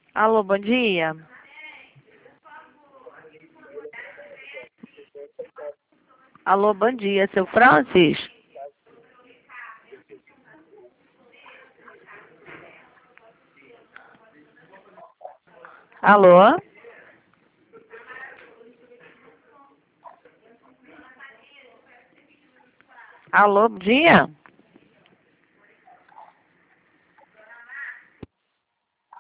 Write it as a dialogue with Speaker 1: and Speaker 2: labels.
Speaker 1: Alô, bom dia. Alô, bom dia, seu Francis? Alô? Alô, bom dia?